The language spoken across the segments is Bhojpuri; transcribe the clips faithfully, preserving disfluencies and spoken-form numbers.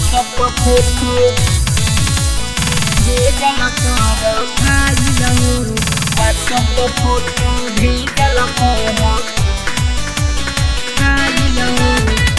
WhatsApp पर फोटो भेजल कर फाइल हो WhatsApp पर फोटो भेजल कर फाइल हो।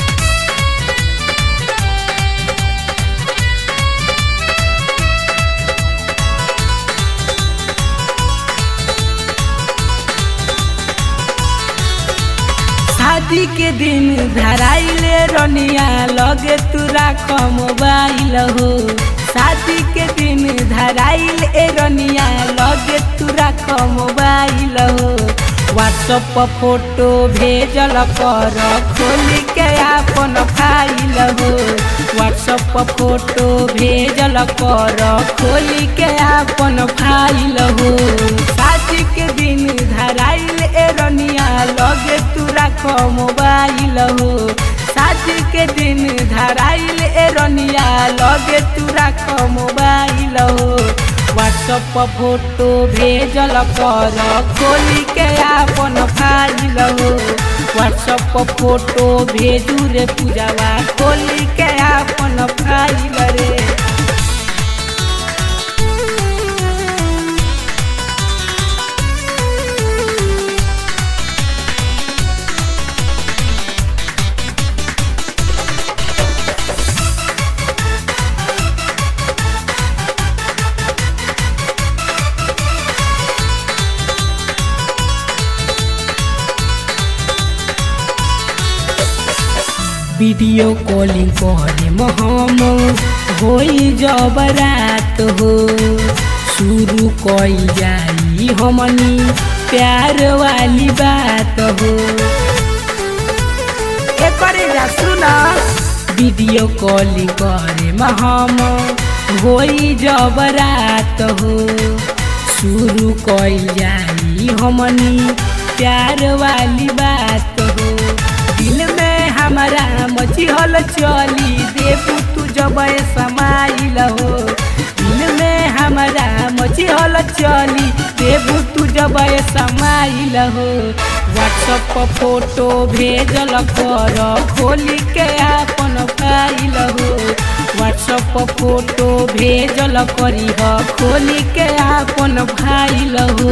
शादी के दिन धराइले रनिया लगे तोरा मोबाइल हो शादी के दिन धराइल ए रनिया लगे तोरा मोबाइल हो WhatsApp पर फोटो भेजल कर खोल के अपन फाइल हो WhatsApp पर फोटो भेजल कर खोल के अपन फाइल हो। शादी के दिन धराइल ए रनिया लगे तोरा मोबाइल हो शादी के दिन धराइल ए रनिया लगे तोरा मोबाइल हो WhatsApp पर फोटो भेजल कर खोल के अपन फाइल हो WhatsApp पर फोटो भेजू रे पूजावा खोल के अपन फाइल रे। वीडियो कॉलिंग करे हम होई जब रात हो शुरू कइल जाई हमनी प्यार वाली बात हो। एकरे जा सुना वीडियो कॉलिंग करे हम होई जब रात हो शुरू कइल जाई हमनी प्यार वाली बात हो। दिल में हमारा मची हल चली देबू तू जब समाइल हो दिल में हमारा मची हल चली देबू तू जब समाइल हो WhatsApp पर फोटो भेजल कर खोल के अपन फाइल हो WhatsApp पर फोटो भेजल करी खोल के अपन फाइल हो।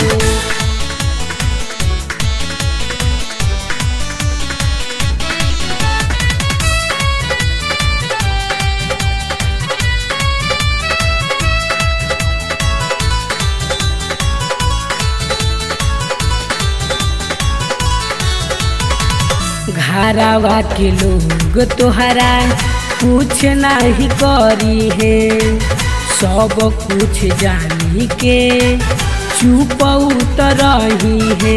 घरवा के लोग तोहरा कुछ नहीं करी है सब कुछ जानी के चुप रही है।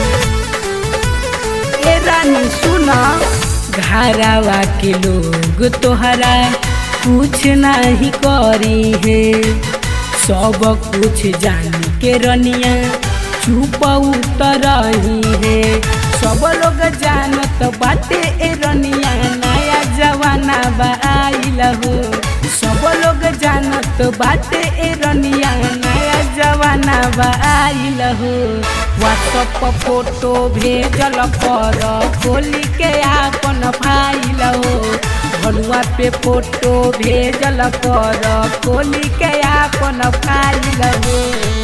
ए रानी सुना घरवा के लोग तोहरा कुछ नहीं करी है सब कुछ जानी के रनिया चुप रही है। सब लोग जानत बाटे ए रनिया नया जवाना बाइल हो सब लोग जानत बाटे ए रनिया नया जवाना बाइल हो WhatsApp पर फोटो भेजल कर खोल के अपन फाइल हो भलुआ पे फोटो भेजल कर खोल के अपन फाइल हो।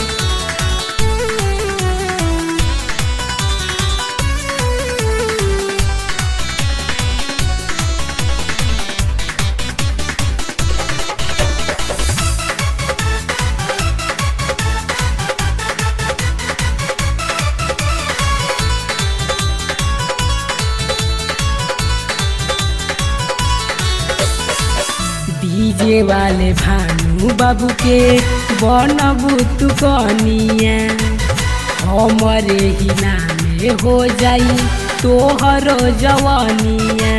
डीजे वाले भानु बाबू के बनबू तू कनिया हमरे ही नामे हो जाई तोहरो जवानिया।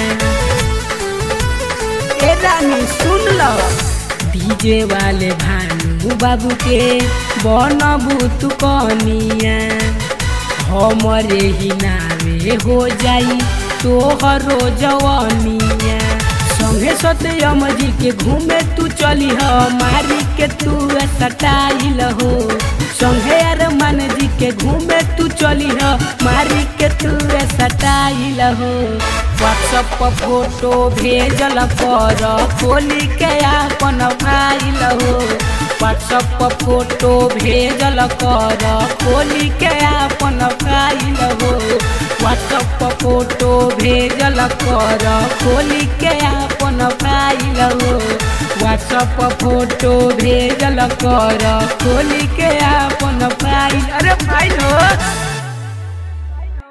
ए रानी सुन लो डीजे वाले भानु बाबू के बनबू तू कनिया हमरे ही नामे हो जाई तोहरो जवानिया। संगे सत्यम जी के घूमे तू चली हो मारी के तू सटाइल हो संगे अरमान जी के घूमे तू चली हो मारी के तू सटाइल हो। व्हाट्सएप पर फोटो भेजल कर खोली के अपन फाइल हो। व्हाट्सएप पर फोटो भेजल कर खोली के अपन फाइल हो। व्हाट्सएप पर फोटो भेजल कर खोली के अपन फाइल हो। व्हाट्सएप पर फोटो भेजल कर खोली के अपन फाइल। अरे फाइल हो।